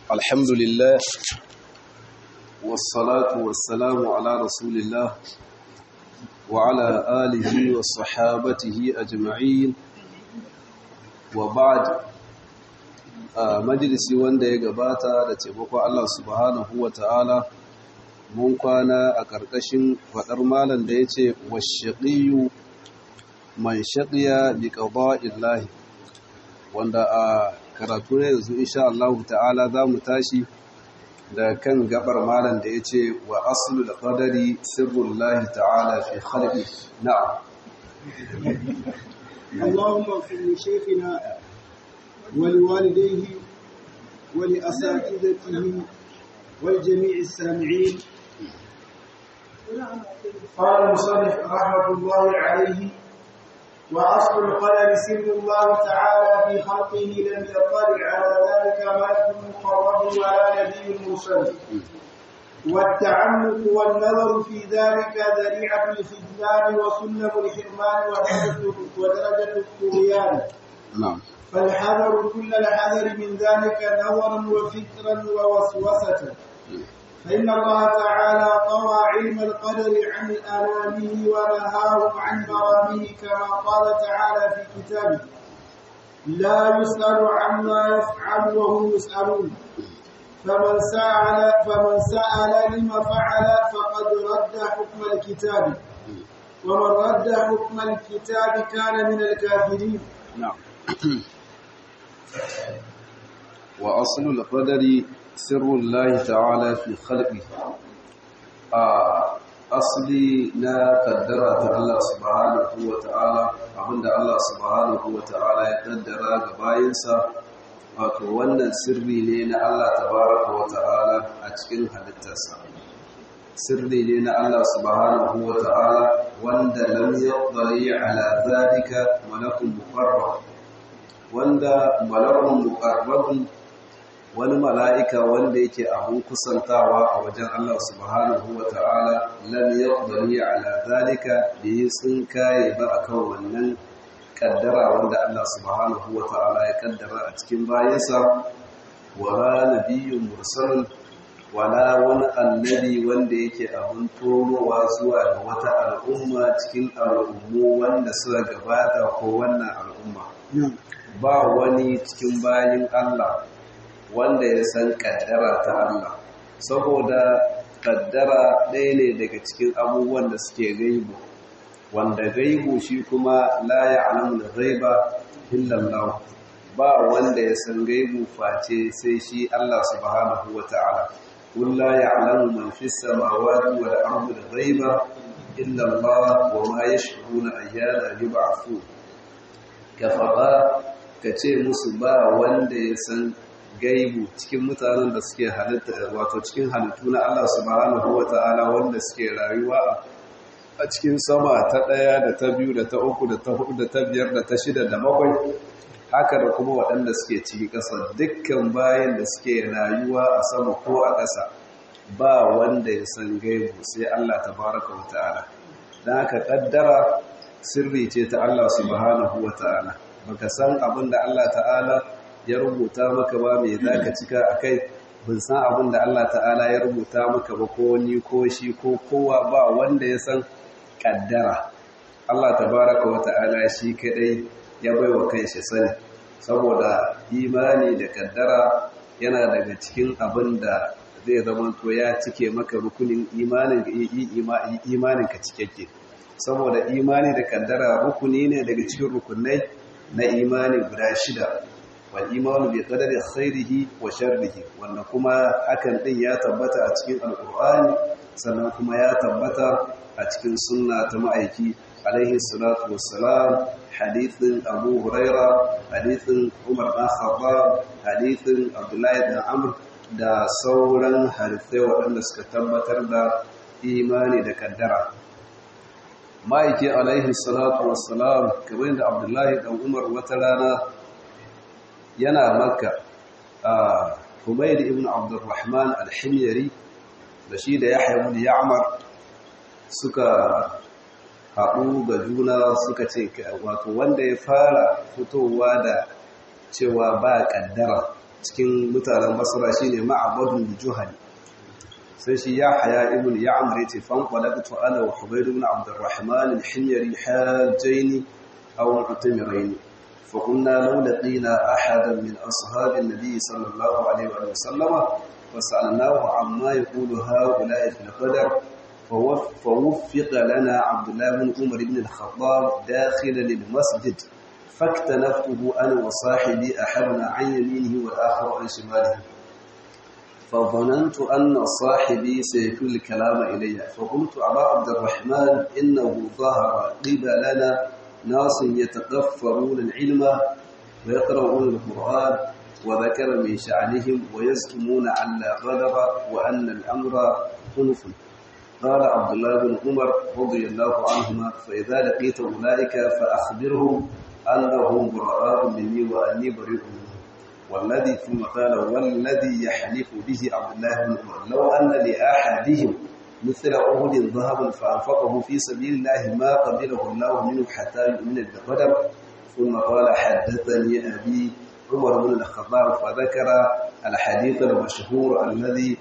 الحمد لله والصلاة والسلام على رسول الله وعلى آله وصحابته أجمعين وبعد majalisi wanda ya gabata da taimakon Allah subhanahu wa ta'ala mun kwana a ƙarƙashin faɗar malam da ya ce washaƙiyu man shaƙiya bi ƙada'illahi wanda a karatu na yanzu insha Allah ta'ala za mu tashi da kan gabar malam da ya ce wa aslu da qadari sirrullahi ta'ala fi khalqi na'am Allahumma fi shaykhina wa liwalidayhi wa li asatidatihi wal jami' as-sami'in قال المصنف رحمة الله عليه وأصل القدر سر الله تعالى في خلقه لم يطلع على ذلك ملك مقرب ولا نبي مرسل والتعمق والنظر في ذلك ذريعة الخذلان وسلم الحرمان ودرجة الطغيان فالحذر كل الحذر من ذلك نظرا وفكرا ووسوسة فإن الله تعالى طوى علم القدر عن آلامه ونهاهم عن مرامه كما قال تعالى في كتابه لا يسأل عما يفعل وهم يسألون فمن سأل لما فعل فقد رد حكم الكتاب ومن رد حكم الكتاب كان من الكافرين نعم وأصل القدر سر الله تعالى في خلقه asali na kaddara ta Allah subhanahu wa ta'ala abinda Allah subhanahu wa ta'ala ya kaddara ga bayinsa wato wannan sirri ne na Allah tabaraka wa ta'ala a cikin halittarsa sirri ne na Allah subhanahu wa ta'ala wanda lam yaqdari ala zalika malakun muqarrab wanda malakun muqarrabun wani mala'ika wanda yake abun kusantawa a wajen Allah subhanahu wa ta'ala lam yaqdari ala zalika bi sun kai ba akan wannan kaddara wanda Allah subhanahu wa ta'ala ya kaddara a cikin bayansa wala nabiyyun mursal wala wani annabi wanda yake abun tomowa zuwa ga wata al'umma cikin al'ummu wanda suka gabata ko wannan al'umma ba wani cikin bayin Allah wanda ya san kaddara ta Allah saboda kaddara ɗaya ne daga cikin abubuwan da suke gaibu wanda gaibu shi kuma la ya'lamu al-ghaiba illa Allah ba wanda ya san gaibu face sai shi Allah subhanahu wata'ala qul la ya'lamu man fis samawati wal ardi al-ghaiba illa Allah wa ma yash'uruna ayyana yub'athun kace musu ba wanda ya san gaibu cikin mutanen da suke halitta wato cikin halittu na Allah subhanahu wata'ala wanda suke rayuwa a cikin sama ta ɗaya da ta biyu da ta uku da ta hudu da ta biyar da ta shida da bakwai haka da kuma waɗanda suke cikin ƙasa dukkan bayan da suke rayuwa a sama ko a ƙasa ba wanda ya san gaibu sai Allah tabaraka wata'ala dan haka kaddara sirri ce ta Allah subhanahu wata'ala baka san abin da Allah ta'ala ya rubuta maka ba mai za ka cika a kai bin san abin da Allah ta'ala ya rubuta maka ba ko ni ko shi ko kowa ba wanda ya san kaddara Allah tabaraka wa ta'ala shi kadai ya baiwa kanshi sani saboda imani da kaddara yana daga cikin abin da zai zama to ya cike maka rukunin imanin ka cikakke saboda imani da kaddara rukuni ne daga cikin rukunai na imani guda shida والإيمان بقدر خيره وشره wanda kuma hakan din ya tabbata a cikin alqur'ani sannan kuma ya tabbata a cikin sunna ta ma'aiki alaihi salatu wassalam hadithin Abu Huraira hadithin Umar bin Khattab hadithin Abdullah ibn Amr da sauran hadithai waɗanda suka tabbatar da imani da kaddara ma'aiki alaihi salatu wassalam kamar da Abdullah ibn Umar wata rana yana Makka a Humayd ibn Abdurrahman al-Himyari da shi da Yahya ibn Ya'mar suka haɗu ga juna suka ce wato wanda ya fara fitowa da cewa ba kaddara cikin mutanen Basra shine Ma'badul Juhani sai shi Yahya ibn Ya'mar yace fan qalaqtu ana wa Hubayd ibn Abdurrahman al-Himyari hajjaini aw mu'tamirain fa kunna law laqina ahadan min ashabi an-nabi sallallahu alayhi wa sallam fasalnahu amma yaqulu haula'i fil qadar فوفق لنا عبد الله بن عمر بن الخطاب داخلا للمسجد فاكتنفته أنا وصاحبي أحدنا عن يمينه والآخر عن شماله فظننت أن صاحبي سيكون الكلام إلي فقلت أبا عبد الرحمن إنه ظهر قبلنا ناس يتغفرون العلم ويقرؤون القرآن وذكر من شأنهم ويزكمون على غدر وأن الأمر خنف قال عبد الله بن عمر رضي الله عنهما فإذا لقيت أولئك فأخبرهم أنهم براء مني وأني بريء منهم والذي ثم قال والذي يحلف به عبد الله بن عمر لو أن لأحدهم مثل أحد ذهبا فأنفقه في سبيل الله ما قبله الله منه حتى يؤمن بالقدر ثم قال حدثني أبي عمر بن الخطاب فذكر الحديث المشهور الذي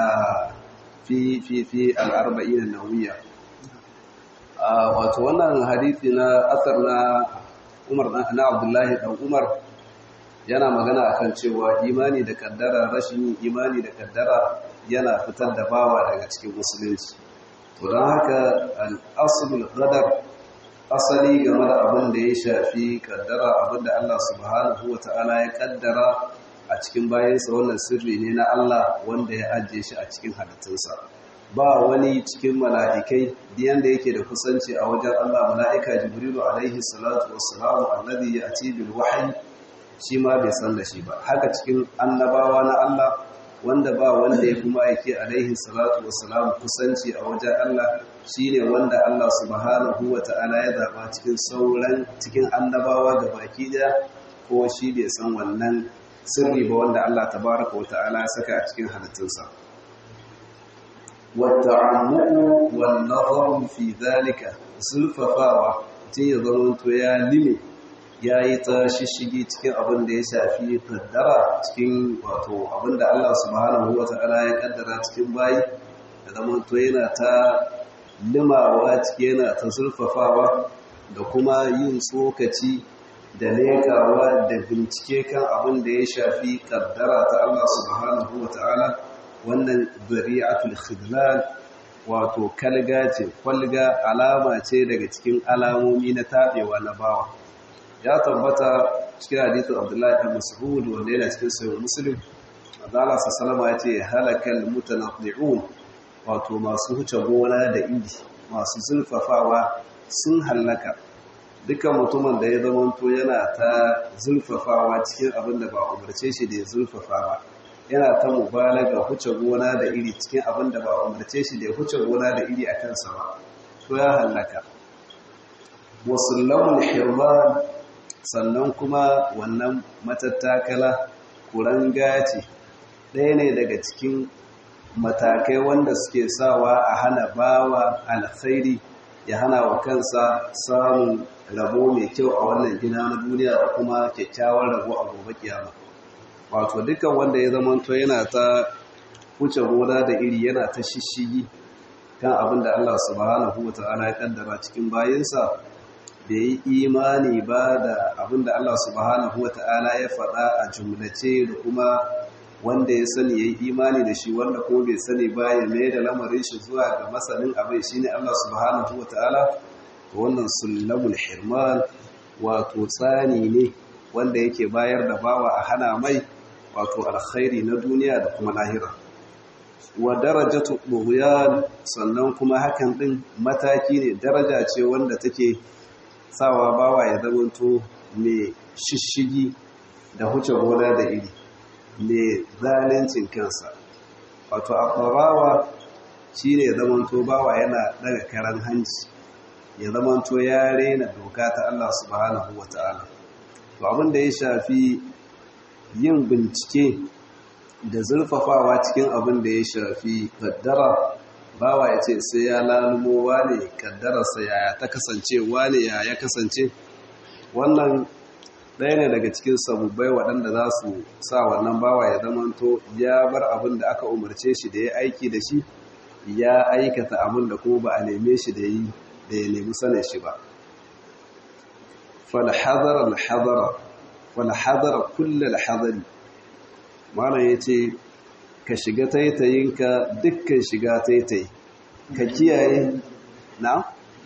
في الأربعين النووية wato wannan hadisi na asar na Umar na Abdullahi dan Umar yana magana akan cewa imani da kaddara rashin imani da kaddara yana fitar da bawa daga cikin musulunci to dan haka al-aslul qadar asali game da abin da ya shafi kaddara abin da Allah subhanahu wataala ya kaddara a cikin bayansa wannan sirri ne na Allah wanda ya ajiye shi a cikin halittunsa ba wani cikin mala'ikai da yake da kusanci a wajen Allah mala'ika Jibrilu alaihi salatu wassalamu alladhi ya'ti bil wahyi shi ma bai san da shi ba haka cikin annabawa na Allah wanda ba wanda ya kuma yake alaihi salatu wassalamu kusanci a wajen Allah shine wanda Allah subhanahu wata'ala ya zaba cikin sauran cikin annabawa da baki daya ko shi bai san wannan sirri ba wanda Allah tabaraka wa ta'ala ya saka a cikin halittunsa wata'ammuqu wan nazaru fi dhalika zulfafawa tin ya zama to ya lime yayi ta shishigi cikin abin da ya shafi kaddara cikin wato abin da Allah subhanahu wa ta'ala ya kaddara cikin bayi da zama to yana ta limawa cikin yana ta zulfafawa da kuma yin tsokaci da lekawa da bincike kan abin da ya shafi kaddara ta Allah subhanahu wa ta'ala wannan zari'atul khidlan wato kalga ce kwalga alama ce daga cikin alamomi na tabewa na bawa ya tabbata cikin hadisin Abdullahi ibn Mas'ud wanda yana cikin sahih Muslim Allah sallallahu ya ce halakal mutanaddi'un wato masu huce gona da indi masu zulfafawa sun halaka dukkan mutumin da ya zamanto yana ta zulfafawa cikin abin da ba umarce shi da ya zulfafa ba yana ta mubalaga huce gona da iri cikin abin da ba umarce shi da ya huce gona da iri a kansa ba to ya halaka wasullamul hirman sannan kuma wannan matattakala kuranga ce ɗaya ne daga cikin matakai wanda suke sawa a hana bawa alkhairi ya hana wa kansa samun rabo mai kyau a wannan gina na duniya da kuma kyakkyawar rabo a gobe kiyama wato dukkan wanda ya zamanto yana ta wuce gona da iri yana ta shishigi kan abin da Allah subhanahu wata'ala ya kaddara cikin bayinsa da yi imani ba da abin da Allah subhanahu wata'ala ya faɗa a jumlace da kuma wanda ya sani ya yi imani da shi wanda kuma bai sani ba ya mai da lamarin shi zuwa ga masanin abin shi ne Allah subhanahu wata'ala wannan sullamul hirman wato tsani ne wanda yake bayar da bawa a hana mai wato alkhairi na duniya da kuma lahira wa darajatu bughyan sannan kuma hakan din mataki ne daraja ce wanda take sawa bawa ya zamanto mai shishigi da huce gona da iri mai zalincin kansa wato afarawa shine ya zamanto bawa yana daga karan hanci ya zamanto ya rena doka ta Allah subhanahu wata'ala to abin da ya shafi yin bincike da zurfafawa cikin abin da ya shafi kaddara bawa ya ce sai ya lalumo wane kaddararsa yaya ta kasance wane ya kasance wannan ɗaya ne daga cikin sabubbai waɗanda za su sa wannan bawa ya zamanto ya bar abin da aka umarce shi da ya aiki da shi, ya aikata abin da kuma ba a neme shi da ya nemi sanin shi ba. falhazara kullal hazari, malam ya ce ka shiga taitayinka dukkan shiga taitayi, ka kiyaye na?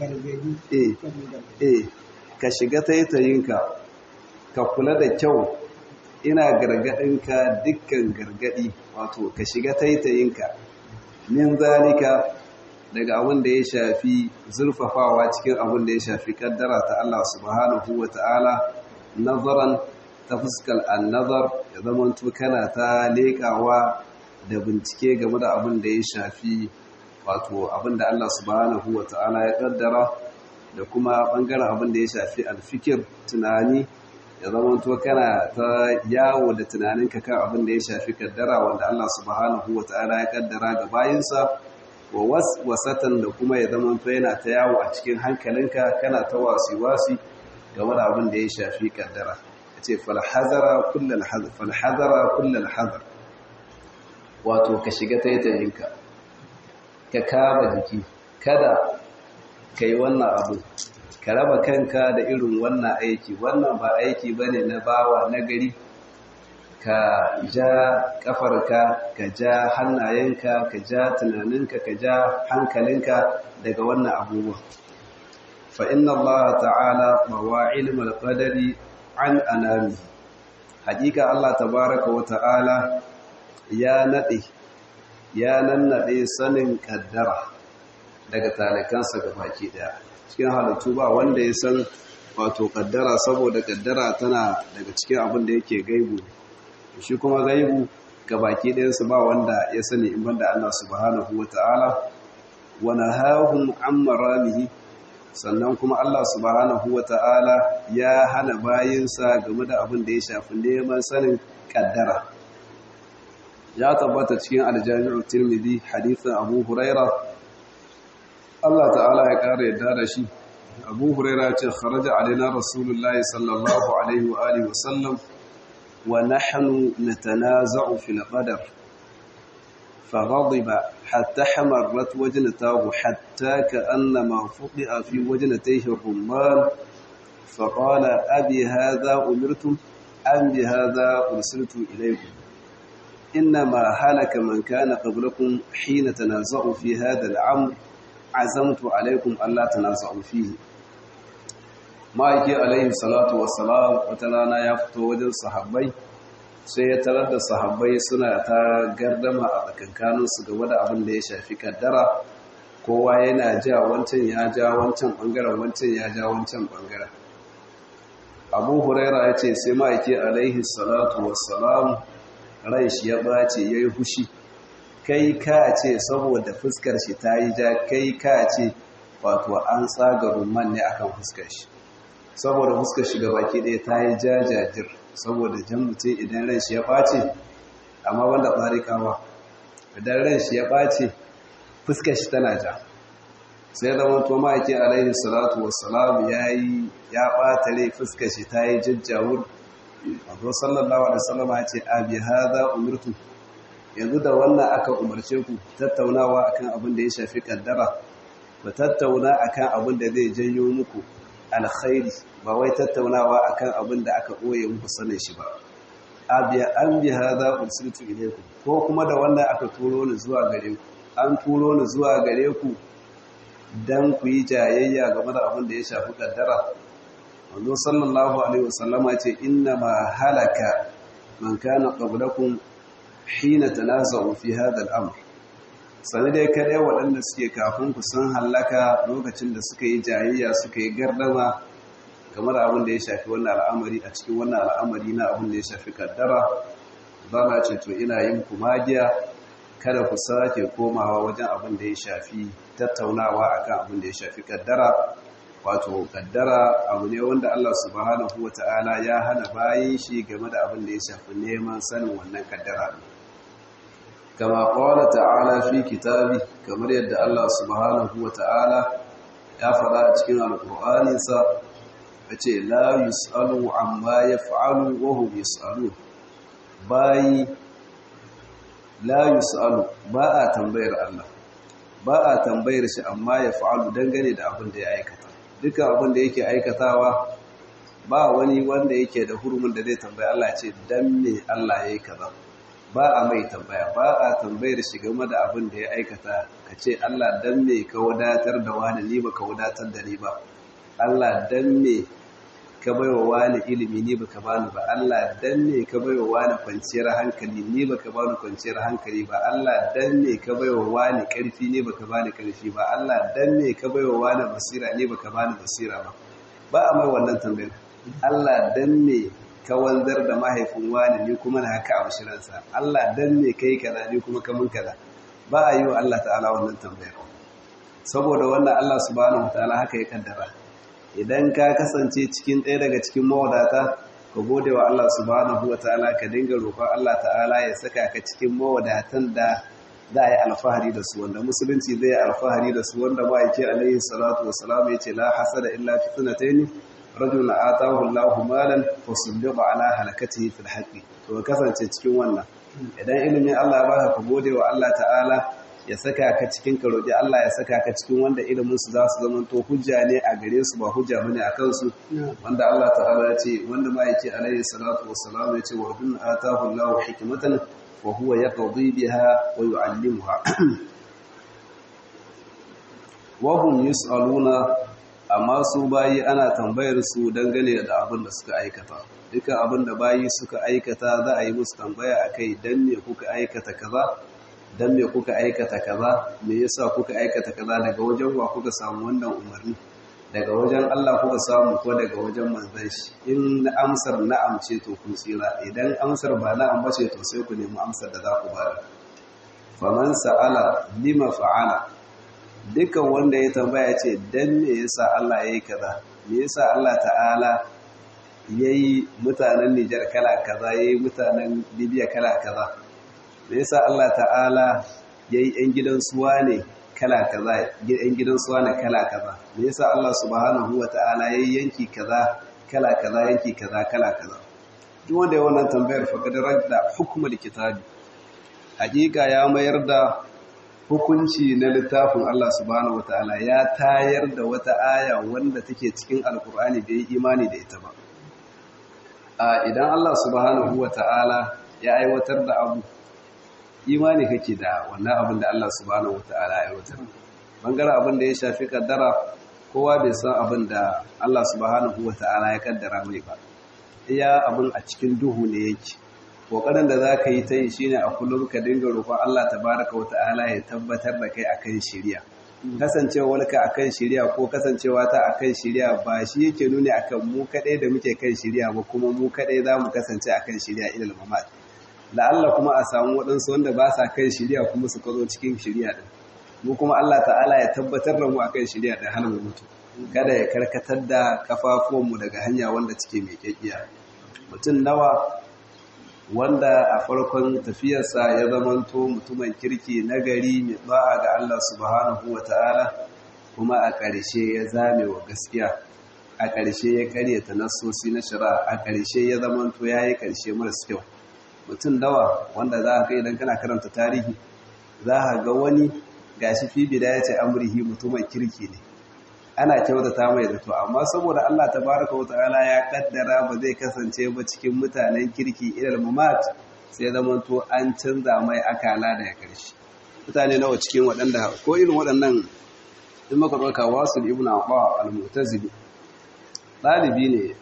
Ka shiga taitayinka, ka kula da kyau, ina gargadinka dukkan gargadi, wato ka shiga taitayinka min zalika daga abin da ya shafi zurfafawa cikin abin da ya shafi kaddara ta Allah subhanahu wa ta'ala, nazaran ta fuskar annazar, ya zamanto kana ta leƙawa da bincike game da abin da ya shafi wato abin da Allah subhanahu wa ta'ala ya kaddara, da kuma ɓangaren abin da ya shafi alfikir, tunani, ya zamanto kana ta yawo da tunaninka kan abin da ya shafi kaddara wanda Allah subhanahu wa ta'ala ya kaddara ga bayinsa, wa wasatan da kuma ya zamanto yana ta yawo a cikin hankalinka kana ta wasi-wasi game da abin da ya shafi kaddara. Ya ce falhazara kullal hazar, wato ka shiga taitayinka, ka kama jiki, kada ka yi wannan abu, ka raba kanka da irin wannan aiki. Wannan ba aiki ba ne na bawa na gari. Ka ja kafarka, ka ja hannayenka, ka ja tunaninka, ka ja hankalinka daga wannan abubuwan. fa inna Allah ta'ala mawa ilmal qadari an anami, hakika Allah tabaraka wa ta'ala ya nannade sanin kaddara daga talikansa gabaki daya. Cikin halittu ba wanda ya san wato kaddara, saboda kaddara tana daga cikin abin da yake gaibu, shi kuma gaibu gabaki dayansa ba wanda ya sani in banda Allah subhanahu wata'ala. wa nahahum an maramihi, sannan kuma Allah subhanahu wata'ala ya hana bayinsa game da abin da ya shafi neman sanin kaddara. Ya tabbata cikin aljami'u tirmidhi hadithin Abu Huraira, Allah ta'ala ya kare yadda da shi. Abu Huraira ce kharaja alaina Rasulullahi sallallahu alaihi wa alihi wasallam wa nahnu natanaza'u fil qadar فغضب حتى حمرت وجنته حتى كأنما فقع في وجنتيه الرمان فقال أبي هذا أمرتم أم بهذا أرسلت إليكم إنما هلك من كان قبلكم حين تنازعوا في هذا الأمر عزمت عليكم ألا تنازعوا فيه. ma'aiki alaihi salatu wassalam wata rana ya fito wajen sahabbai, sai ya tarar da sahabbai suna ta gardama a tsakankaninsu game da abin da ya shafi kaddara. Kowa yana ja, wancan ya ja wancan bangaren, wancan ya ja wancan bangaren. Abu Huraira ya ce sai ma'aiki alaihi salatu wassalam rai shi ya ɓace, ya yi hushi. Kai ka ce saboda fuskar shi ta yi ja, kai ka ce wato an tsaga rumman ne akan fuskar shi, saboda fuskar shi gabaki ɗaya ta yi jajajir, saboda jan mutum idan ran shi ya ɓace. Amma wanda ɓarikawa idan ran shi ya ɓace fuskar shi tana ja. Sai zama to ma'aiki alaihi salatu wassalam ya ɓata rai, fuskar shi ta yi jajjawur. Abu sallallahu alaihi wasallam ya ce abi hadha umirtu, yanzu da wannan aka umarce ku tattaunawa akan abin da ya shafi kaddara, ku tattauna akan abin da zai janyo muku alkhairi, ba wai tattaunawa akan abin da aka ɓoye muku sanin shi ba. An bi hadha ursiltu ilaykum, ko kuma da wannan aka turo ni zuwa gare ku, an turo ni zuwa gare ku dan ku yi jayayya game da abin da ya shafi kaddara. Manzo sallallahu alaihi wasallama ce inna ma halaka man kana qablakum hina tanaza'u fi hadha al-amr, sani dai kadai waɗanda suke kafin ku sun hallaka lokacin da suka yi jayayya, suka yi gardama game da abin da ya shafi wannan al'amari, a cikin wannan al'amari na abin da ya shafi kaddara. Zana ce to ina yin ku magiya, kada ku sake komawa wajen abin da ya shafi tattaunawa akan abin da ya shafi kaddara. Wato kaddara abu ne wanda Allah subhanahu wata'ala ya hana bayin shi game da abin da ya shafi neman sanin wannan kaddara. Kama qala ta'ala fi kitabi, kamar yadda Allah subhanahu wata'ala ya faɗa a cikin alƙur'aninsa, ce la yus'alu amma yaf'alu wa hum yus'alun. Bayi la yus'alu ba a tambayar Allah, ba a tambayar shi amma yaf'alu dangane da abin da ya aikata. Duka abin da yake aikatawa ba wani wanda yake da hurumin da zai tambaya Allah ce dan me Allah yayi kaza. Ba a mai tambaya, ba a tambayar shi game da abin da ya aikata, ka ce Allah dan me ka wadatar da wani ni baka wadatar da ni ba. Allah dan me ka baiwa wani ilimi ni baka bani ba. Allah dan me ka baiwa wani kwanciyar hankali ni baka bani kwanciyar hankali ba. Allah dan me ka baiwa wani karfi ni baka bani karfi ba. Allah dan me ka baiwa wani basira ni baka bani basira ba. Ba a mai wannan tambayar. Allah dan me ka wanzar da mahaifin wani ni kuma na haka a bashiransa. Allah dan me kai kaza ni kuma ka mun kaza. Ba a yi wa Allah ta'ala wannan tambayar. Saboda wannan Allah subhanahu wataala haka ya kaddara. Idan ka kasance cikin ɗaya daga cikin mawadata, ka gode wa Allah subhanahu wataala, ka dinga roƙon Allah ta'ala ya saka ka cikin mawadatan da za a yi alfahari da su, wanda musulunci zai yi alfahari da su, wanda ba yake alaihi salatu wassalam ya ce la hasada illa fi sunataini rajulun atahu Allahu malan fasaddaqa ala halakatihi fil haqqi. To ka kasance cikin wannan. Idan ilimin Allah ya baka, ka gode wa Allah ta'ala ya saka ka cikin, ka roƙi Allah ya saka ka cikin wanda ilimin su za su zama to hujja ne a gare su ba hujja bane a kansu. Wanda Allah ta'ala ya ce, wanda ma yake alaihi salatu wassalam ya ce wa hun atahu Allahu hikmatan wa huwa yaqdi biha wa yu'allimuha. Wa hum yus'aluna, amma su bayi ana tambayar su dangane da abin da suka aikata. Duka abin da bayi suka aikata za a yi musu tambaya akai, dan me kuka aikata kaza, dan me kuka aikata kaza, me yasa kuka aikata kaza, daga wajen wa kuka samu wannan umarni, daga wajen Allah kuka samu ko daga wajen manzon shi. In amsar na'am ce to kun tsira, idan amsar ba na'am ba ce to sai ku nemi amsar da za ku bada. Faman sa'ala lima fa'ala, dukkan wanda ya tambaya ce dan me yasa Allah yayi kaza, me yasa Allah ta'ala yayi mutanen Nijar kala kaza, yayi mutanen Libya kala kaza, me yasa Allah ta'ala yayi ɗan gidan suwa ne kala kaza, ɗan gidan suwa ne kala kaza, me yasa Allah subhanahu wata'ala yayi yanki kaza kala kaza, yanki kaza kala kaza. Duk wanda ya wannan tambayar fa kadar radda hukmul kitabi, hakika ya mayar da hukunci na littafin Allah subhanahu wata'ala, ya tayar da wata aya wanda take cikin alkur'ani da yi imani da ita ba. Idan Allah subhanahu wata'ala ya aiwatar da abu, imani kake da wannan abin da Allah subhanahu wataala ya aiwatar. Bangaren abin da ya shafi kaddara, kowa bai san abin da Allah subhanahu wataala ya kaddara mai ba. Iya abin a cikin duhu ne yake. Kokarin da zaka yi ta yi shine a kullum ka dinga roƙon Allah tabaraka wataala ya tabbatar da kai akan shari'a. Kasancewarka akan shari'a ko kasancewa ta akan shari'a ba shi yake nuni akan mu kadai da muke kan shari'a ba, kuma mu kadai zamu kasance akan shari'a ilal mamat. La'alla kuma a samu waɗansu wanda ba sa kan shirya kuma su kazo cikin shirya ɗin. Mu kuma Allah ta'ala ya tabbatar da mu a kan shirya ɗin har mu mutu. Kada ya karkatar da kafafuwanmu daga hanya wanda cike mai kyakkiya. Mutum nawa wanda a farkon tafiyarsa ya zamanto mutumin kirki nagari mai ba'a ga Allah subhanahu wa ta'ala, kuma a ƙarshe ya zame wa gaskiya, a ƙarshe ya karyata nassosi na shari'a, a ƙarshe ya zamanto ya yi ƙarshe maras kyau. Mutum dawa wanda za a kai idan kana karanta tarihi, za a ga wani gashi fi bidaya ce amrihi mutumin kirki ne, ana kyautata mai zato, amma saboda Allah tabaraka wata'ala ya kaddara ba zai kasance ba cikin mutanen kirki ilal mamat, sai zamanto an canza mai akala daga karshe. Mutane nawa cikin waɗanda ko irin waɗannan, in maka ɗauka Wasil ibn Aqwa al-Mu'tazili, ɗalibi ne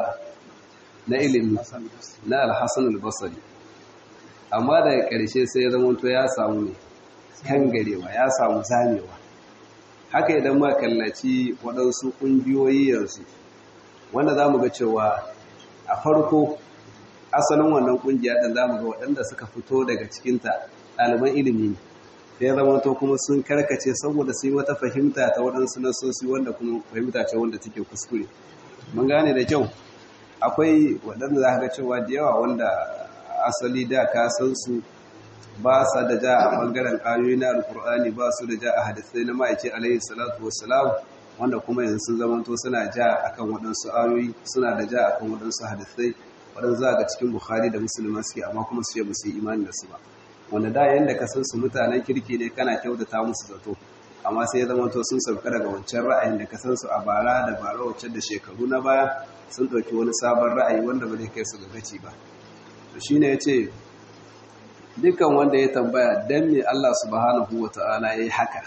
na ilimi na al-Hasan al-Basri, amma daga ƙarshe sai ya zamanto ya samu ne kangarewa, ya samu zamewa. Haka idan ma kallaci waɗansu ƙungiyoyi yanzu, wanda za mu ga cewa a farko asalin wannan ƙungiya ɗin za mu ga waɗanda suka fito daga cikinta ɗaliban ilimi ne, sai ya zamanto kuma sun karkace saboda sun yi wata fahimta ta waɗansu nasosi wanda kuma fahimta ce wanda take kuskure. Mun gane da kyau, akwai waɗanda za ka ga cewa da yawa wanda asali da ka san su ba sa da ja a ɓangaren ayoyi na alkur'ani, ba su da ja a hadisai na ma'aiki alaihi salatu wassalam, wanda kuma yanzu sun zamanto suna ja akan waɗansu ayoyi, suna da ja akan waɗansu hadisai waɗanda za ga cikin Bukhari da Muslim suke, amma kuma su ce ba su yi imani da su ba. Wanda da yanda ka san su mutanen kirki ne kana kyautata musu zato, amma sai ya zamanto sun sauka daga wancan ra'ayin da ka san su a bara da bara wacce da shekaru na baya, sun ɗauki wani sabon ra'ayi wanda ba zai kai su ga gaci ba. To shine yace dukkan wanda ya tambaya dan me Allah subhanahu wata'ala yayi haka,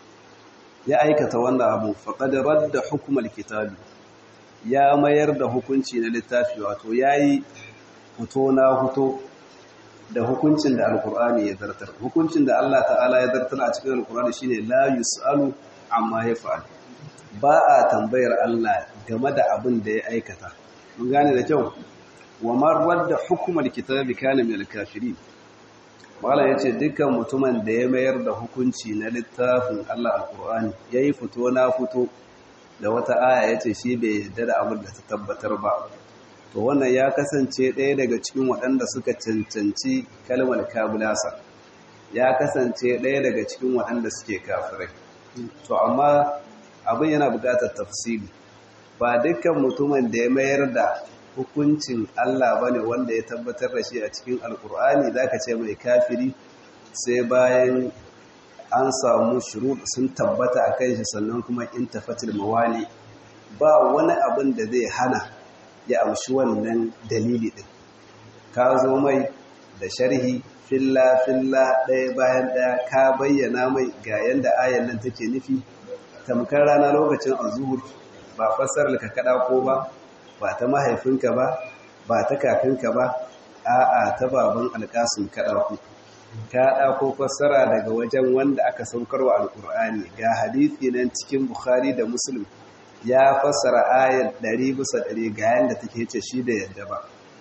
ya aikata wannan abu, faqad radda hukmal kitabi, ya mayar da hukunci na littafi, wato yayi fito na fito da hukuncin da alqur'ani ya zartar. Hukuncin da Allah ta'ala ya zartar a cikin alqur'ani shine la yusalu amma yaf'al, ba a tambayar Allah game da abin da ya aikata. Mun gane da kyau. Wa man radda hukmal kitabi kana min al-kafirin. Wala ya ce dukkan mutumin da ya mayar da hukunci na littafin Allah al-Qur'ani ya yi fito na fito da wata aya ya ce shi bai yarda da abin da ta tabbatar ba, to wannan ya kasance ɗaya daga cikin waɗanda suka cancanci kalmar kabulasa, ya kasance ɗaya daga cikin waɗanda suke kafirai. To amma abin yana buƙatar tafsiri, ba dukkan mutumin da ya mayar da hukuncin Allah bane wanda ya tabbatar da shi a cikin alkur'ani zaka ce mai kafiri sai bayan an samu shurud sun tabbata a kai shi, sannan kuma in tafatil mawali, ba wani abin da zai hana ya amshi wannan dalili din. Ka zo mai da sharhi filla filla ɗaya bayan ɗaya, ka bayyana mai ga yanda ayan nan take nufi, tamkar rana lokacin azhur ba fassarar ka kada ko ba ta mahaifinka ba ta kakanka ba, a'a ta baban alƙasim ka ɗauko. Ka ɗauko fassara daga wajen wanda aka saukarwa alƙur'ani. Ga hadisi nan cikin Bukhari da Muslim ya fassara ayar 100% ga yanda take ce shi da yadda ba.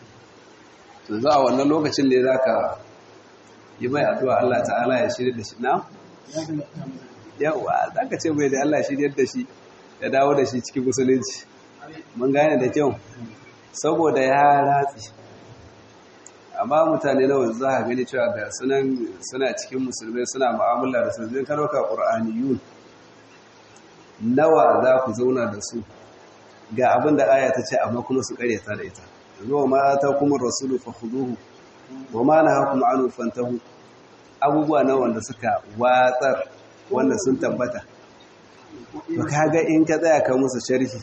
To za a wannan lokacin ne zaka yi mai addu'a Allah ta'ala ya shirye da shi. Na? Yawa zaka ce mai da Allah shirye da shi ya dawo da shi cikin musulunci. Mun gane da kyau, saboda ya ratsi. Amma mutane nawa za ka gani cewa ga suna cikin musulmai suna mu'amala da su, zai karoka ƙur'aniyun nawa za ku zauna da su ga abin da aya ta ce amma kuma su karyata da ita. Zuwa ma ta kuma rasulu fa khuduhu wa ma nahakum anhu fantahu. Abubuwa nawa wanda suka watsar wanda sun tabbata. To kaga in ka tsaya ka musu sharhi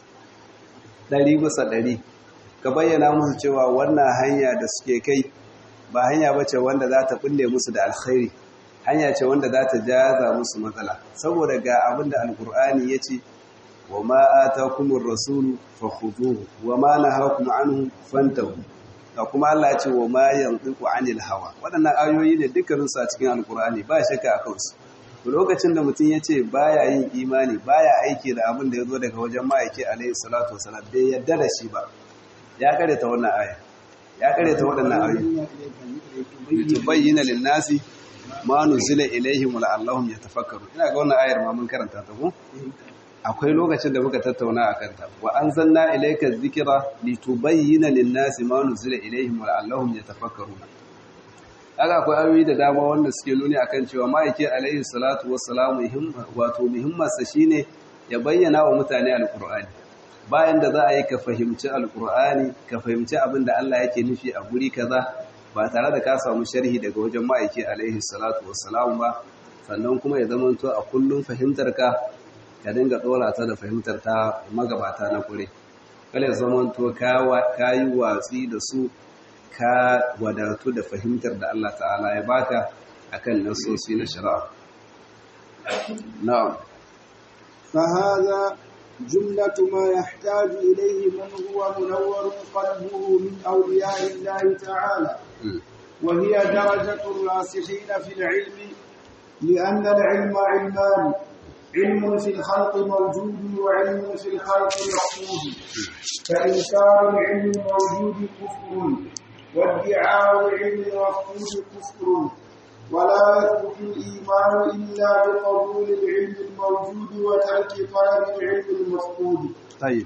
100% ka bayyana musu cewa wannan hanya da suke kai ba hanya bace wanda za ta bulle musu da alkhairi, hanya ce wanda za ta jaza musu matsala, saboda ga abin da alkur'ani ya ce wa ma atakumur rasulu fakhuduhu wa ma nahakum anhu fantahu, da kuma Allah ya ce wa ma yantiqu anil hawa. Waɗannan ayoyi ne dukkanin su a cikin alkur'ani, ba shakka akan su. Lokacin da mutum ya ce baya yin imani, baya aiki da abin da ya zo daga wajen ma'aiki alaihi salatu wasalam, bai yadda da shi ba, ya kareta wannan aya, ya kareta waɗannan ayoyi. Tubayyana lin-nasi ma nuzila ilaihim la'allahum yatafakkarun. Ina ga wannan ayar ma mun karanta ta ko? Akwai lokacin da muka tattauna akan ta. Wa anzalna ilayka dhikra litubayyana lin-nasi ma nuzila ilaihim la'allahum yatafakkarun. Haka akwai ayoyi da dama wanda suke nuni akan cewa ma'aiki alaihi salatu wassalamu muhimmansa shine ya bayyana wa mutane alqur'ani. Bayan da za a yi ka fahimci alqur'ani, ka fahimci abin da Allah yake nufi a guri kaza ba tare da ka samu sharhi daga wajen ma'aiki alaihi salatu wassalamu ba, sannan kuma ya zamanto a kullum fahimtar ka dinga dora ta da fahimtar ta magabata na kure. Kale zamanto ka yi watsi da su, ka wadatu da fahimtar da Allah ta'ala ya baka akan nasosi na shari'a. Na'am. فهذا جملة ما يحتاج إليه من هو منور قلبه من أولياء الله تعالى، وهي درجة الراسخين في العلم، لأن العلم علمان: علم في الخلق موجود وعلم في الخلق مفقود، فإنكار العلم الموجود كفر، وادعاء العلم المفقود كفر، ولا يثبت الإيمان إلا بقبول العلم الموجود وترك طلب العلم المفقود. طيب.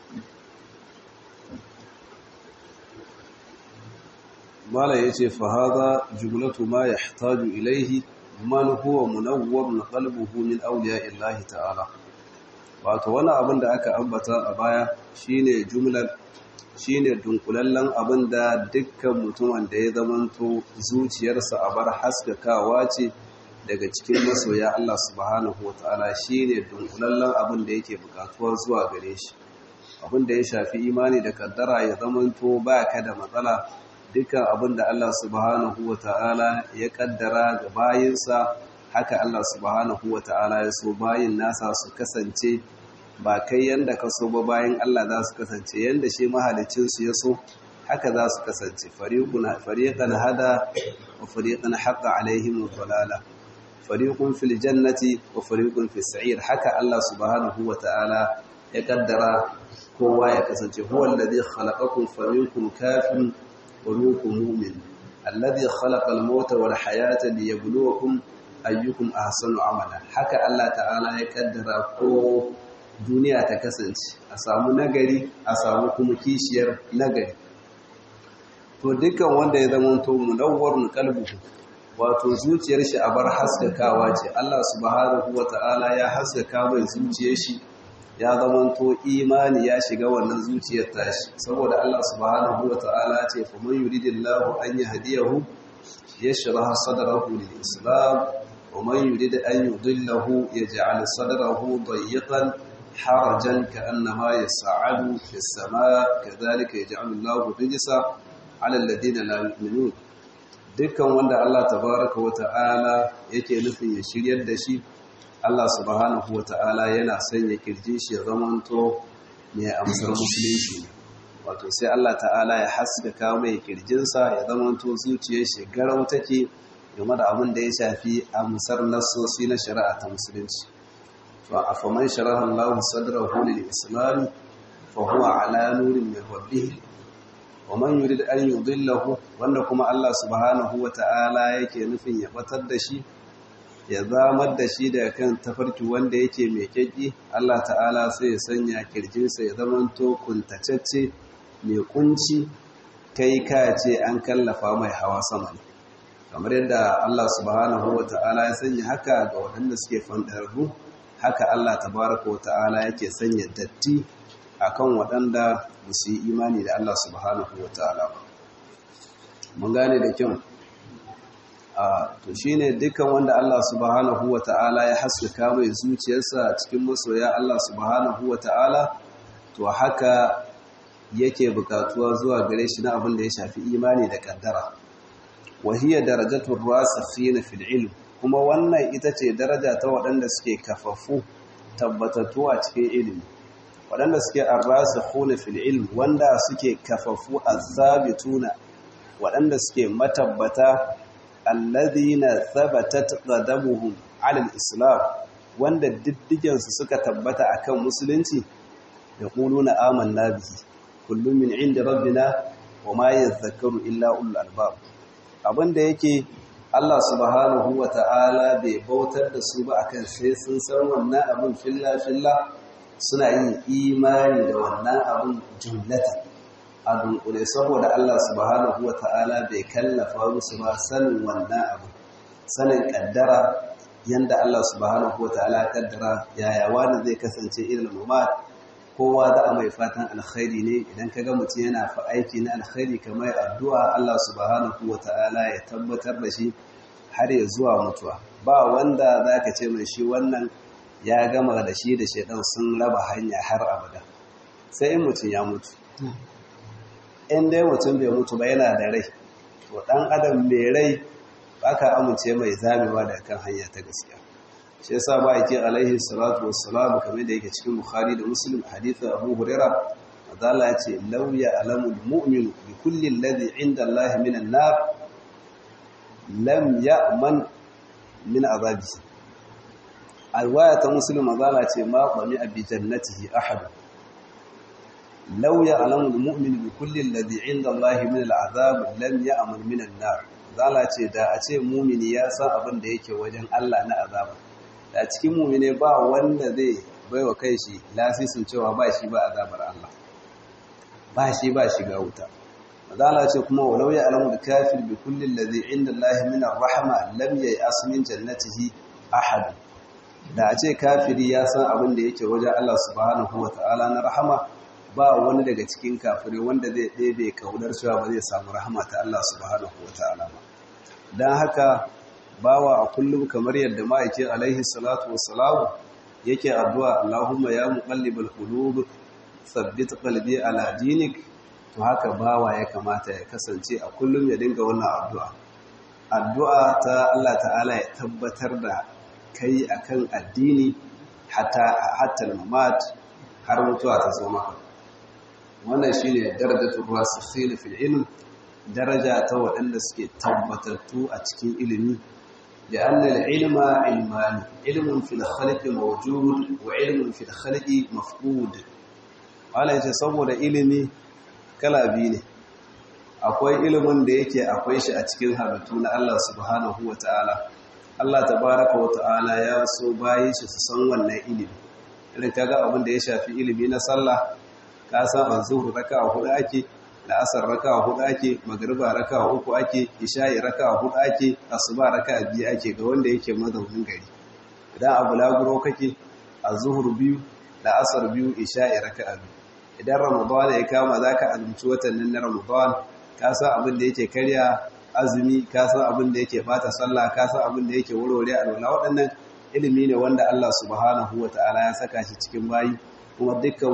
ما لا يجي فهذا جملة ما يحتاج إليه من هو منور قلبه من أولياء الله تعالى. wato wani abin da aka ambata a baya shine jumlar shine dunkulallen abin da dukkan mutumin da ya zamanto zuciyarsa a bar haskakawa ce daga cikin masoya Allah subhanahu wataala shine dunkulallen abin da yake bukatuwa zuwa gare shi. Abin da ya shafi imani da kaddara ya zamanto baka da matsala, dukkan abin da Allah subhanahu wataala ya kaddara ga bayinsa haka Allah subhanahu wataala ya so bayin nasa su kasance, ba kai yanda ka so ba bayan Allah za su kasance yanda shi mahalicinsu ya so haka za su kasance. fariqan hada wa fariqan haqqa alaihim ad-dalala, fariqun fil jannati wa fariqun fis sa'ir, haka Allah subhanahu ta'ala ya kaddara kowa ya kasance. huwa alladhi khalaqakum faminkum kafirun wa minkum mu'min, alladhi khalaqa al-mauta wal hayata liyabluwakum ayyukum ahsanu amala, haka Allah ta'ala ya kaddara ko duniya ta kasance a samu nagari a samu kuma kishiyar nagari. To dukkan wanda ya zama to munawwarun qalbuhu, wato zuciyar shi a bar haskakawa ce, Allah subhanahu wata'ala ya haskaka mai zuciyar shi, ya zama to imani ya shiga wannan zuciyar tashi, saboda Allah subhanahu wata'ala ce fa man yuridillahu an yahdiyahu yashrah sadrahu lil islam wa man yurid an yudillahu yaj'al sadrahu dayyqan harajan ka'annama yas'adu fis samaa kadhalika yaj'alu Allahu rijsa 'ala alladhina la yu'minun. Dukkan wanda Allah tabaaraka wa ta'ala yake nufin ya shiryar da shi, Allah subhanahu wa ta'ala yana sanya kirjin shi ya zamanto mai amsar musulunci, wato sai Allah ta'ala ya haskaka mai kirjinsa ya zamanto zuciyar shi garau take game da abin da ya shafi amsar nassosi na shari'a ta musulunci. فمن شرح الله صدره للإسلام فهو على نور من ربه ومن يريد أن يضله وأنكم الله سبحانه وتعالى yake nufin ya batar da shi ya zamar da shi da kan tafarki wanda yake mai kyakki, Allah ta'ala sai ya sanya kirjinsa ya zamanto kuntacecce mai kunci, kai ka ce an kallafa mai hawa sama, kamar yadda Allah subhanahu wa ta'ala ya sanya haka ga waɗanda suke fandarru, haka Allah tabaraka wa ta'ala yake sanya datti akan waɗanda ba su yi imani da Allah subhanahu wa ta'ala ba. Mun gane da kyau. To shine dukkan wanda Allah subhanahu wa ta'ala ya haskaka mai zuciyarsa cikin masoya Allah subhanahu wa ta'ala, to haka yake bukatuwa zuwa gare shi na abin da ya shafi imani da kaddara. Wa hiya darajatur rasikhina fil ilm, kuma wannan ita ce daraja ta waɗanda suke kafafu tabbatattu a cikin ilimi, waɗanda suke arrasikhuna fil ilm, wanda suke kafafu azzabituna, waɗanda suke matabbata, alladhina thabatat qadamuhum ala al-islam, wanda diddigen su suka tabbata akan musulunci, yaquluna amanna bihi kullun min inda rabbina wama yadhakkaru illa ulul albab. Abinda yake Allah subhanahu wa ta'ala bai bautar da su ba akan sai sun san wannan abin filla-filla, suna yin imani da wannan abin jumlata a dunkule, saboda Allah subhanahu wa ta'ala bai kallafa musu ba sanin wannan abin, sanin kaddara, yanda Allah subhanahu wa ta'ala kaddara yaya wani zai kasance irin mumat. Kowa da a mai fatan alkhairi ne, idan ka ga mutum yana fa aiki na alkhairi kamar addu'a, Allah subhanahu wa ta'ala ya tabbatar da shi har ya zuwa mutuwa. Ba wanda za ka ce mai shi wannan ya gama da shi da shaidan sun raba hanya har abada, sai in mutum ya mutu. In dai mutum bai mutu ba yana da rai, to ɗan adam mai rai ba ka amince mai zamewa da kan hanya ta gaskiya. Shi yasa ba yake alaihi salatu wassalam, kamar da yake cikin Bukhari da Muslim hadithin Abu Hurairah, Allah ya ce law ya'lamu al-mu'minu bi kulli alladhi 'inda Allah min an-nar lam ya'man min azabihi. Alwaya ta Muslim Allah ce ma qami bi jannatihi ahad. Law ya'lamu al-mu'minu bi kulli alladhi 'inda Allah min al-'adhab lam ya'man min an-nar. Allah ce da a ce mu'mini ya san abin da yake wajen Allah na azaba, da cikin mu'mine ba wanda zai baiwa kai shi lasisin cewa ba shi ba azabar Allah, ba shi ba shiga wuta. Madala ce kuma walau ya alamu da kafir bi kullin ladhi inda Allah min ar-rahma lam yay'as min jannatihi ahad. da a ce kafiri ya san abin da yake wajen Allah subhanahu wata'ala na rahama ba wani daga cikin kafirai wanda zai ɗebe kaunar cewa ba zai samu rahama ta Allah subhanahu wata'ala ba don haka bawa a kullum kamar yadda ma'aikin alaihi salatu wassalamu yake addu'a Allahumma ya muqallibal qulub thabbit qalbi ala dinik, to haka bawa ya kamata ya kasance a kullum ya dinga wannan addu'a ta Allah ta'ala ya tabbatar da kai akan addini hatta al-mamat har mutuwa ta zo maka. Wannan shine darajatul rasikhin fil ilm, daraja ta waɗanda suke tabbatattu a cikin ilimi. لأن العلم علمان، علم في الخلق موجود وعلم في الخلق مفقود. قال yace saboda ilimi kala biyu ne, akwai ilimin da yake akwai shi a cikin halittu na Allah subhanahu wataala. Allah tabaaraka wataala ya so bayin shi su san wannan ilimi. Idan kaga abin da ya shafi ilimi na sallah, ka san azhur raka'a hudu ake, la'asar raka'a hudu ake, magriba raka'a uku ake, isha'i raka'a hudu ake, asuba raka'a biyu ake ga wanda yake mazaunin gari. Idan abu laguro kake, azhur biyu, la'asar biyu, isha'i raka'a biyu. Idan ramadan ya kama zaka azumci watannin na ramadan, ka san abin da yake karya azumi, ka san abin da yake bata sallah, ka san abin da yake warware alwala. Waɗannan ilimi ne wanda Allah subhanahu wataala ya saka shi cikin bayi, kuma dukkan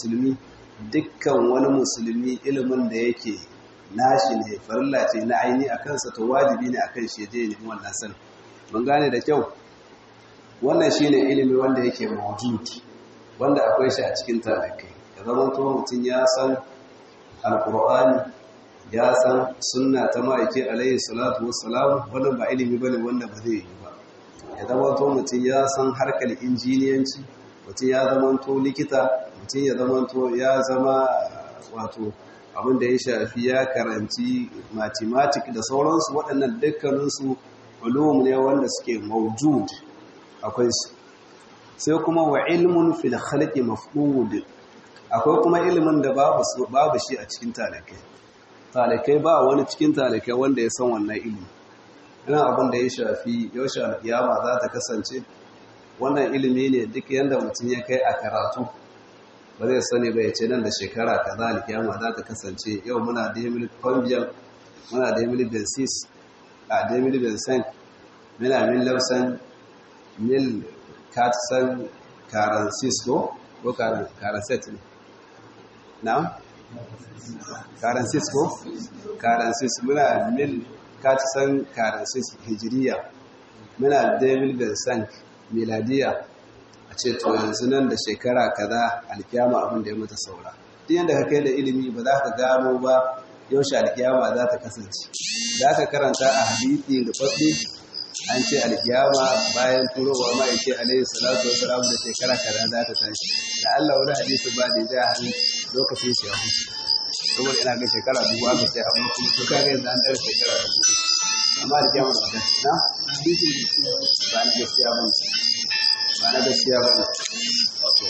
wani musulmi ilimin da yake nashi ne, farilla ce na aini a kansa, to wajibi ne akan shi je ne wannan sanin. Mun gane da kyau, wannan shine ilimi wanda yake mawjud, wanda akwai shi a cikin talakai. Ya zama to mutum ya san alqur'ani, ya san sunna ta ma'aiki alaihi salatu wassalam, wannan ba ilimi bane wanda ba zai yi ba. Ya zama to mutum ya san harkar injiniyanci, mutum ya zama to likita, mutum ya zama ya zama wato abin da ya shafi ya karanci mathematics da sauransu. Waɗannan dukkaninsu ulum ne wanda suke mawjud, akwai su. Sai kuma wa ilmun fil khalqi mafqud, akwai kuma ilimin da babu shi a cikin talakai ba wani cikin talakai wanda ya san wannan ilimi. Ina abin da ya shafi yaushe alkiyama za ta kasance, wannan ilimi ne duk yanda mutum ya kai a karatu ba zai sani ba ya ce nan da shekara kaza alkiyama za ta kasance. Yau muna da Emil Combian, muna da Emil Bensis, a da Emil Bensen, muna min lausan mil katsan karansis ko karanset ne na? karansis ko? karansis, muna mil katsan karansis hijiriya, muna da Emil Bensen miladiya. A ce to yanzu nan da shekara kaza alkiyama abin da ya mata saura. Duk yanda ka kai da ilimi ba za ka gano ba yaushe alkiyama za ta kasance. Za ka karanta a hadisi da fadi an ce alkiyama bayan turowa ma'aiki alaihi salatu wassalam da shekara kaza za ta tashi. Da Allah wani hadisi ba da ya hannu lokacin shi ya huce. Saboda ina ga shekara 2000 aka ce amma kuma to kaga yanzu an dare shekara 2000. Amma alkiyama ba ta na hadisi ba na gaskiya ba. Ba na gaskiya ba ne. Wato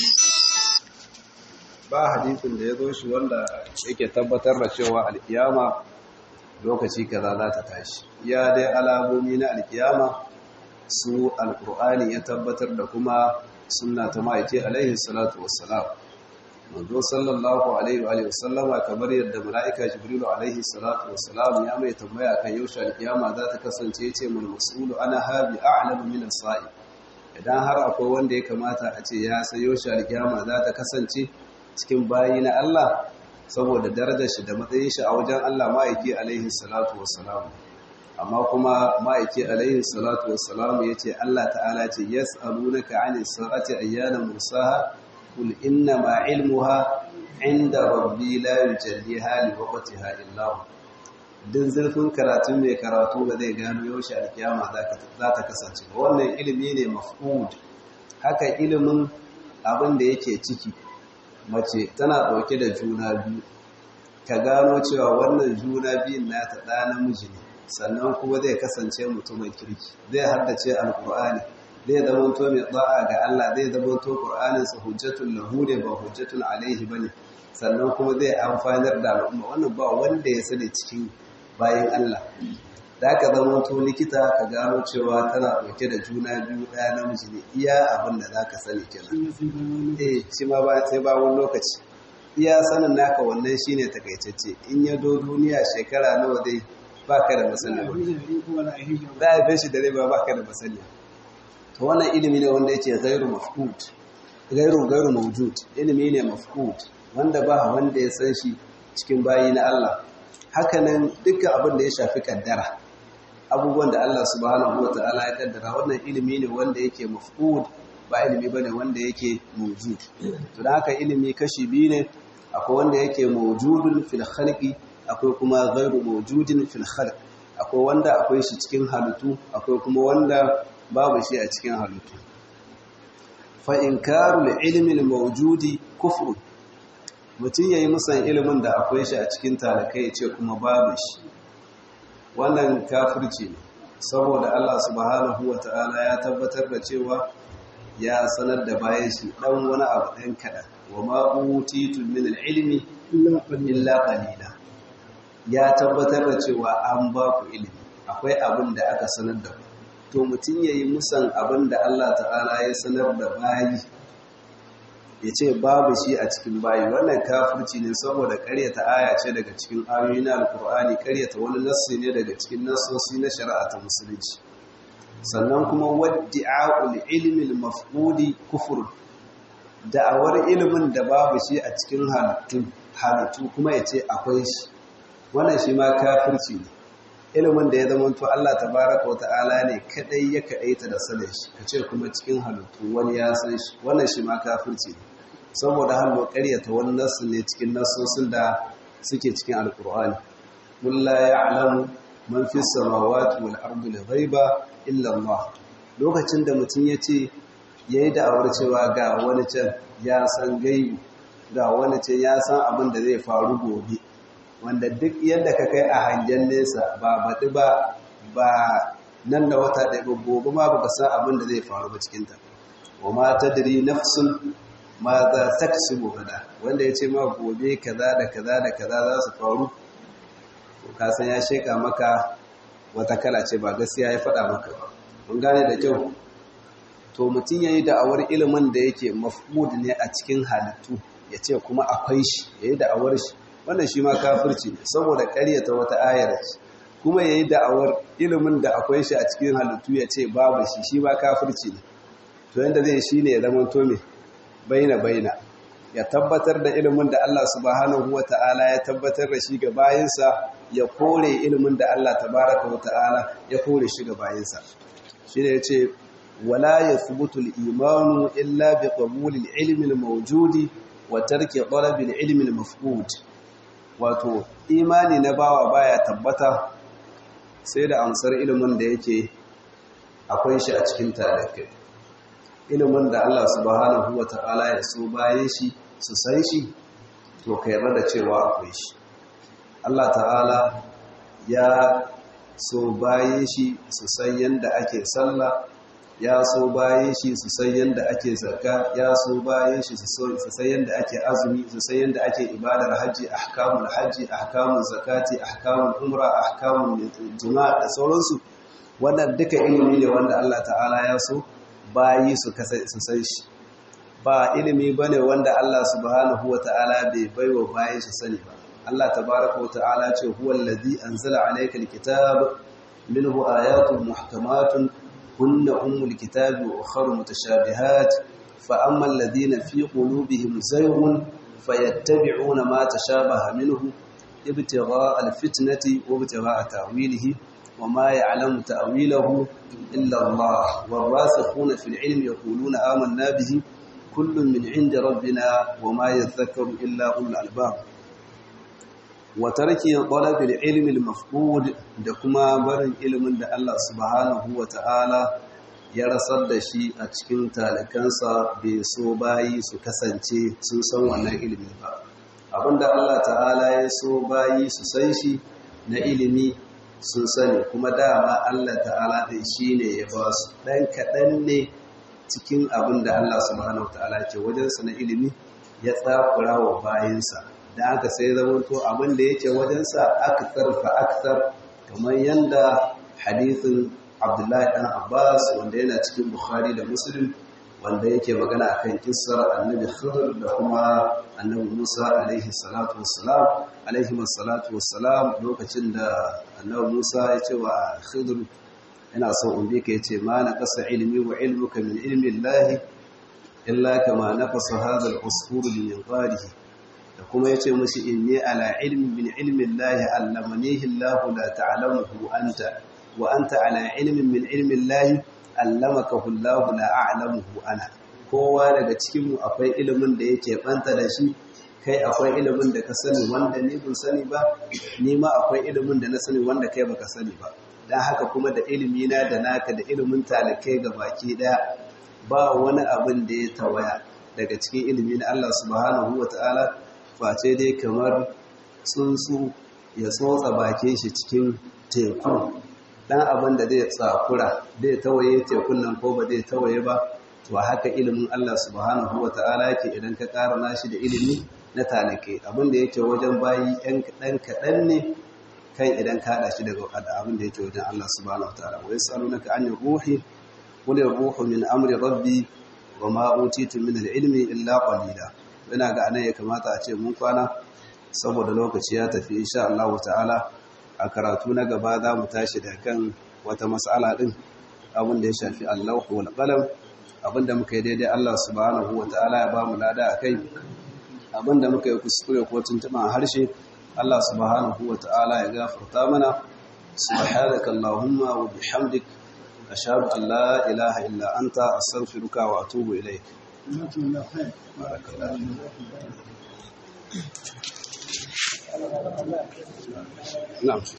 ba hadisin da ya zo shi wanda yake tabbatar da cewa alkiyama lokaci kaza za ta tashi. Ya dai alamomi na alkiyama su alkur'ani ya tabbatar da kuma sunna ta ma'aiki alaihi salatu wassalam. Manzo sallallahu alaihi wa sallama kamar yadda mala'ika jibrilu alaihi salatu wassalam ya mai tambaya kan yaushe alkiyama za ta kasance, yace mul mas'ulu ana habi a'lamu min as-sa'i. Idan har akwai wanda ya kamata a ce ya san yaushe alkiyama za ta kasance cikin bayi na Allah, saboda darajar shi da matsayin shi a wajen Allah ma'aiki alaihi salatu wassalam. Amma kuma ma'aiki alaihi salatu wassalam yace Allah ta'ala ce yas'alunaka 'anis sa'ati ayyana mursaha qul inna ma 'ilmuha 'inda rabbi la yujalliha li waqtiha illa hu. Din zurfin karatun mai karatu ba zai gano yaushe alkiyama za ta kasance ba. Wannan ilimi ne maf'ud. Haka ilimin abin da yake ciki, mace tana ɗauke da juna biyu, ka gano cewa wannan juna biyun nata ɗa namiji ne, sannan kuma zai kasance mutumin kirki, zai haddace alƙur'ani, zai zamanto mai ɗa'a ga Allah, zai zamanto ƙur'aninsa hujjatun lahu ne ba hujjatun alaihi ba ne, sannan kuma zai amfanar da al'umma. Wannan ba wanda ya sani cikin bayan Allah. da ka zama to likita ka gano cewa tana ɗauke da juna biyu ɗaya namiji ne iya abin da za ka sani kenan shi ma ba sai ba wani lokaci iya sanin naka wannan shine takaitacce in ya do duniya shekara nawa dai baka da masaniya ba a haife shi da rai ba baka da masaniya to wannan ilimi ne wanda yake gairu mafqud gairu mawjud ilimi ne mafqud wanda ba wanda ya san shi cikin bayi na Allah hakanan dukkan abin da ya shafi kaddara abubuwan da Allah subhanahu wataala ya kaddara wannan ilimi ne wanda yake mafqud ba ilimi bane wanda yake mawjud to dan haka ilimi kashi biyu ne akwai wanda yake mawjudun fil khalqi akwai kuma ghairu mawjudin fil khalq akwai wanda akwai shi cikin halittu akwai kuma wanda babu shi a cikin halittu fa inkarul ilmi al mawjudi kufrun mutum yayi musan ilimin da akwai shi a cikin talakai yace kuma babu shi wannan kafirci ne saboda Allah subhanahu wataala ya tabbatar da cewa ya sanar da bayan shi dan wani abu ɗan kaɗan wa ma utitu min al-ilmi illa qalila ya tabbatar da cewa an ba ku ilimi akwai abin da aka sanar da ku to mutum yayi musan abin da Allah ta'ala ya sanar da bayi yace babu shi a cikin bayi wannan kafirci ne saboda ƙaryata aya ce daga cikin ayoyi na alqur'ani ƙaryata wani nassi ne daga cikin nassosi na shari'a ta musulunci sannan kuma waddi'a'ul ilmi al-mafqudi kufr da'awar ilimin da babu shi a cikin halittu kuma yace akwai shi wannan shi ma kafirci ne ilimin da ya zama to Allah tabaaraka wa ta'ala ne kadai ya kadaita da sanin shi kace kuma cikin halittu wani ya san shi wannan shi ma kafirci ne saboda halwa ƙaryata wani nasu ne cikin nasosin da suke cikin alqur'ani qul la ya'lamu man fis samawati wal ardi ghaiba illa Allah lokacin da mutum yace yayi da'awar cewa ga wani can ya san gaibi ga wani can ya san abin da zai faru gobe wanda duk yadda ka kai a hangen nesa ba baɗi ba nan da wata ɗaya ba gobe ma baka san abin da zai faru ba cikinta wa ma tadri nafsun ma za taksibu gada wanda yace ma gobe kaza da kaza da kaza za su faru to ka san ya sheka maka wata kala ce ba gaskiya ya faɗa maka ba mun gane da kyau to mutum yayi da'awar ilimin da yake mafqud ne a cikin halittu yace kuma akwai shi yayi da'awar shi wannan shi ma kafirci ne saboda ƙaryata wata ayar ce kuma yayi da'awar ilimin da akwai shi a cikin halittu yace babu shi shi ma kafirci ne to yanda zai shine ya zama to me baina ya tabbatar da ilimin da Allah subhanahu wata'ala ya tabbatar da shi ga bayinsa ya kore ilimin da Allah tabaraka wata'ala ya kore shi ga bayinsa shine yace wala yathbutu al-imanu illa bi qabuli al-ilmi al-mawjudi wa tarki talabi al-ilmi al-mafqud wato imani na bawa baya tabbata sai da amsar ilimin da yake akwai shi a cikin talakai ilimin da Allah subhanahu wata'ala ya so bayan shi su san shi to ka yarda da cewa akwai shi Allah ta'ala ya so bayan shi su san yanda ake sallah ya so bayan shi su san yanda ake zakka ya so bayan shi su san yanda ake azumi su san yanda ake ibadar haji ahkamul zakati ahkamul umra ahkamul juma'a da sauransu wannan duka ilimi ne wanda Allah ta'ala ya so bayi su san shi ba ilimi bane wanda Allah subhanahu wata'ala bai baiwa bayi su sani ba Allah tabaaraka wata'ala ce huwal ladhi anzala alayka alkitaba minhu ayatun muhkamatun hunna ummul kitabi wa ukharu mutashabihat fa amma alladhina fi qulubihim zayghun fayattabi'una ma tashabaha minhu ibtigha'a alfitnati wa ibtigha'a ta'wilihi وما يعلم تأويله إلا الله والراسخون في العلم يقولون آمنا به كل من عند ربنا وما يذكر إلا أولو الألباب وترك طلب العلم المفقود دكما برن علم da Allah subhanahu wata'ala ya rasar da shi a cikin talakansa bai so bayi su kasance sun san wannan ilimi ba abinda Allah ta'ala ya so bayi su san shi na ilimi sun sani kuma dama Allah ta'ala ɗin shi ne ya ba su ɗan kaɗan ne cikin abin da Allah subhanahu wa ta'ala ke wajensa na ilimi ya tsakura wa bayansa da aka sai zamanto abin da yake wajensa akthar fa akthar kamar yanda hadithin Abdullahi dan Abbas wanda yana cikin Bukhari da Muslim wanda yake magana akan kissar Annabi Khidir da kuma Annabi Musa alaihi salatu wassalam lokacin da Annabi Musa ya ce wa Khidir ina so in bi ka yace ma na qasa ilmi wa ilmuka min ilmi Allah illa kama naqasa hadha al-usfur min qadihi da kuma yace mushi inni ala ilmi min ilmi Allah allamanihi Allah la ta'lamuhu anta wa anta ala ilmin min ilmi Allah allamakahu Allah la a'lamuhu ana kowa daga cikin mu akwai ilimin da yake banta da shi kai akwai ilimin da ka sani wanda ni ban sani ba ni ma akwai ilimin da na sani wanda kai baka sani ba dan haka kuma da ilimi na da naka da ilimin talakai baki daya ba wani abin da ya tawaya daga cikin ilimi na Allah subhanahu wataala face dai kamar tsuntsu ya tsotsa bakin shi cikin teku dan abin da zai tsakura zai tawaye tekun nan ko ba zai tawaye ba to haka ilimin Allah subhanahu wataala yake idan ka karana shi da ilimi na talake abin da yake wajen bayi ɗan kaɗan ne kan idan ka haɗa shi daga abin da yake wajen Allah subhanahu wataala wa yasalunaka anir ruhi qul ar-ruhu min amri rabbi wa ma utitu min al-ilmi illa qalila ina ga anan ya kamata a ce mun kwana saboda lokaci ya tafi insha Allah ta'ala a karatu na gaba za mu tashi da kan wata mas'ala din abin da ya shafi Allah wal qalam abin da muka yi daidai Allah subhanahu wataala ya ba mu lada akai abin da muka yi kuskure ko tuntuban harshe Allah subhanahu wataala ya gafarta mana subhanaka allahumma wa bihamdik ashhadu an la ilaha illa anta astaghfiruka wa atubu ilaik barakallahu na'am